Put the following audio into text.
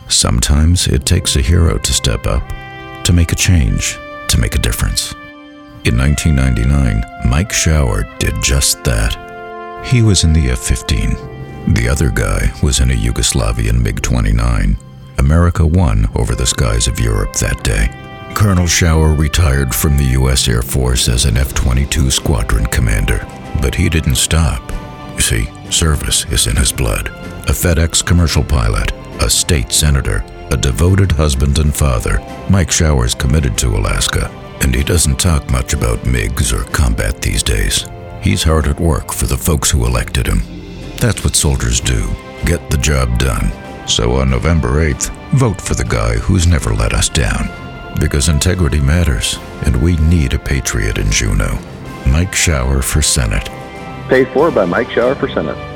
Sometimes it takes a hero to step up, to make a change, to make a difference. In 1999, Mike Shower did just that. He was in the F-15. The other guy was in a Yugoslavian MiG-29. America won over the skies of Europe that day. Colonel Shower retired from the U.S. Air Force as an F-22 squadron commander, but he didn't stop. You see, service is in his blood. A FedEx commercial pilot, a state senator, a devoted husband and father, Mike Shower's committed to Alaska, and he doesn't talk much about MiGs or combat these days. He's hard at work for the folks who elected him. That's what soldiers do, get the job done. So on November 8th, vote for the guy who's never let us down. Because integrity matters, and we need a patriot in Juneau. Mike Shower for Senate. Paid for by Mike Shower for Senate.